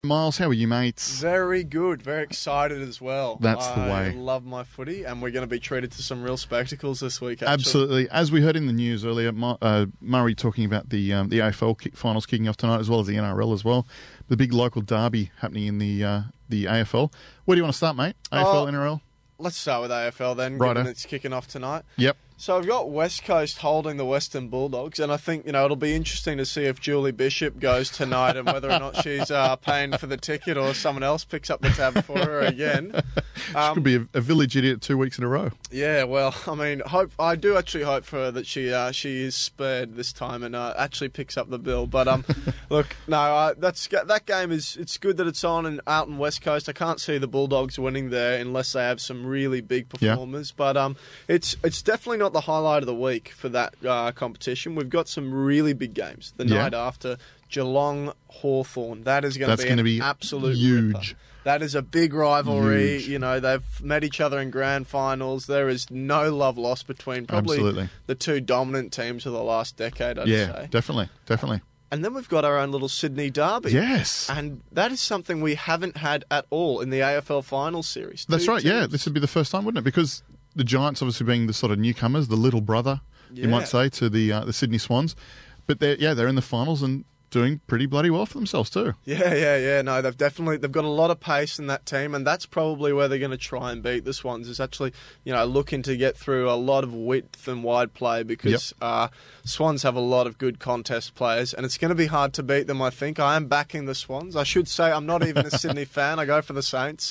Miles, how are you, mates? Very good. Very excited as well. That's the way. I love my footy, and we're going to be treated to some real spectacles this week, actually. Absolutely. As we heard in the news earlier, Murray talking about the AFL finals kicking off tonight, as well as the NRL as well. The big local derby happening in the AFL. Where do you want to start, mate? AFL, NRL? Let's start with AFL then, Righto. given it's kicking off tonight. Yep. So I've got West Coast holding the Western Bulldogs, and I think, it'll be interesting to see if Julie Bishop goes tonight and whether or not she's paying for the ticket or someone else picks up the tab for her again. She could be a village idiot 2 weeks in a row. Yeah, well, I do actually hope for her that she is spared this time and actually picks up the bill. But look, no, that game it's good that it's on and out in West Coast. I can't see the Bulldogs winning there unless they have some really big performers. Yeah. But it's definitely not the highlight of the week for that competition. We've got some really big games the night after. Geelong Hawthorn. That is going to be an absolute huge. Ripper. That is a big rivalry. Huge. They've met each other in grand finals. There is no love lost between probably the two dominant teams of the last decade, I'd say. Yeah, definitely. And then we've got our own little Sydney derby. Yes. And that is something we haven't had at all in the AFL Finals series. That's right, yeah. This would be the first time, wouldn't it? Because the Giants obviously being the sort of newcomers, the little brother, you might say, to the Sydney Swans. But they're in the finals and doing pretty bloody well for themselves too. Yeah. No, they've got a lot of pace in that team, and that's probably where they're going to try and beat the Swans. Is actually, looking to get through a lot of width and wide play because Swans have a lot of good contest players, and it's going to be hard to beat them. I think I am backing the Swans. I should say I'm not even a Sydney fan. I go for the Saints.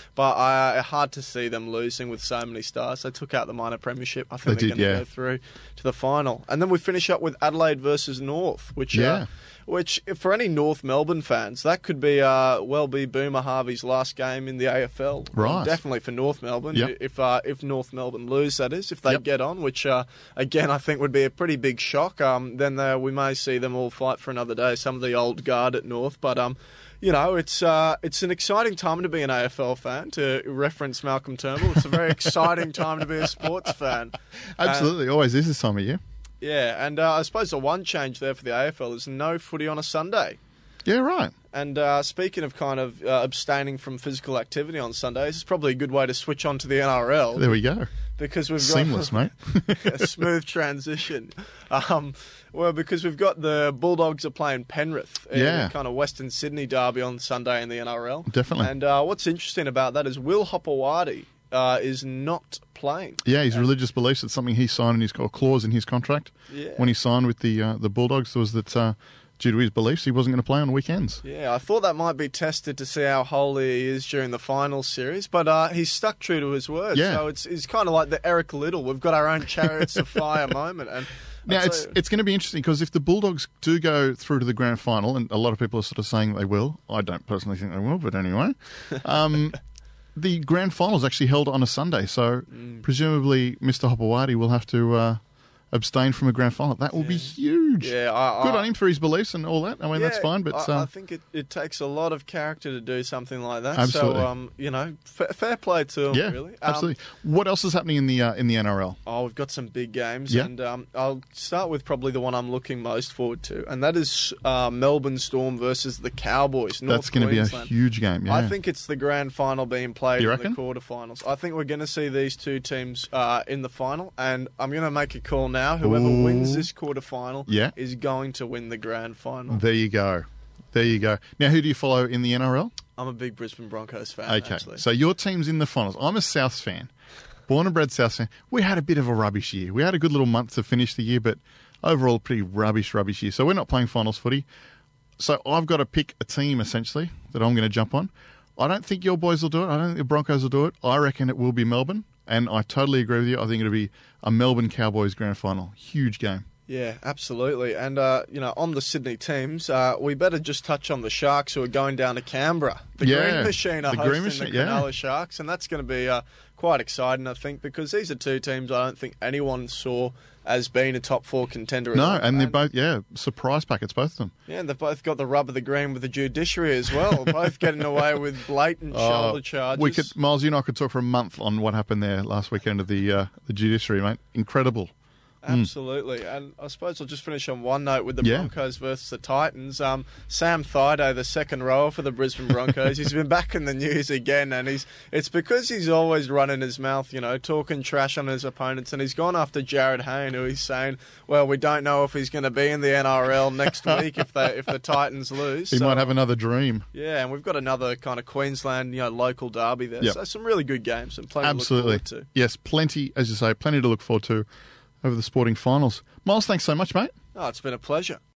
But hard to see them losing with so many stars. They took out the minor premiership. I think they're going to go through to the final, and then we finish up with Adelaide versus North, which for any North Melbourne fans, that could be be Boomer Harvey's last game in the AFL. Right. Definitely for North Melbourne. Yep. If North Melbourne lose, that is, if they get on, which again I think would be a pretty big shock. Then we may see them all fight for another day. Some of the old guard at North, but it's an exciting time to be an AFL fan. To reference Malcolm Turnbull, it's a very exciting time to be a sports fan. Absolutely, always is this time of year. Yeah, and I suppose the one change there for the AFL is no footy on a Sunday. Yeah, right. And speaking of kind of abstaining from physical activity on Sundays, it's probably a good way to switch on to the NRL. There we go. Because we've seamless, mate. A smooth transition. Because we've got the Bulldogs are playing Penrith in the kind of Western Sydney derby on Sunday in the NRL. Definitely. And what's interesting about that is Will Hopewadi is not playing. Yeah, his religious beliefs. It's something he signed in a clause in his contract. Yeah. When he signed with the Bulldogs, was that due to his beliefs, he wasn't going to play on weekends. Yeah, I thought that might be tested to see how holy he is during the final series, but he's stuck true to his word. Yeah. So it's kind of like the Eric Little. We've got our own Chariots of Fire moment. And now, it's going to be interesting because if the Bulldogs do go through to the grand final, and a lot of people are sort of saying they will, I don't personally think they will, but anyway, the grand final is actually held on a Sunday, so presumably Mr. Hopewadi will have to abstain from a grand final. That will be huge. Yeah, good on him for his beliefs and all that. I mean, that's fine, but I think it takes a lot of character to do something like that. Absolutely. So fair play to him. Yeah, really. Absolutely. What else is happening in the NRL? Oh, we've got some big games, and I'll start with probably the one I'm looking most forward to, and that is Melbourne Storm versus the Cowboys. That's going to be a huge game. Yeah. I think it's the grand final being played in reckon? the quarterfinals. I think we're going to see these two teams in the final, and I'm going to make a call now. Whoever wins this quarterfinal is going to win the grand final. There you go. Now, who do you follow in the NRL? I'm a big Brisbane Broncos fan, Okay, actually. So your team's in the finals. I'm a Souths fan. Born and bred Souths fan. We had a bit of a rubbish year. We had a good little month to finish the year, but overall pretty rubbish year. So we're not playing finals footy. So I've got to pick a team, essentially, that I'm going to jump on. I don't think your boys will do it. I don't think the Broncos will do it. I reckon it will be Melbourne. And I totally agree with you. I think it'll be a Melbourne Cowboys grand final. Huge game. Yeah, absolutely. And, on the Sydney teams, we better just touch on the Sharks who are going down to Canberra. The Green Machine are hosting the Cronulla Sharks, and that's going to be quite exciting, I think, because these are two teams I don't think anyone saw as being a top four contender. No, and they're both, surprise packets, both of them. Yeah, and they've both got the rub of the green with the judiciary as well, both getting away with blatant shoulder charges. Miles, you and I could talk for a month on what happened there last weekend of the judiciary, mate. Incredible. Absolutely. And I suppose I'll just finish on one note with the Yeah. Broncos versus the Titans. Sam Thaiday, the second rower for the Brisbane Broncos, he's been back in the news again, and it's because he's always running his mouth, talking trash on his opponents, and he's gone after Jared Hayne, who he's saying, well, we don't know if he's going to be in the NRL next week if the Titans lose. He might have another dream. Yeah, and we've got another kind of Queensland, local derby there. Yep. So some really good games and plenty Absolutely. to look forward to. Yes, plenty, as you say, plenty to look forward to over the sporting finals. Miles, thanks so much, mate. Oh, it's been a pleasure.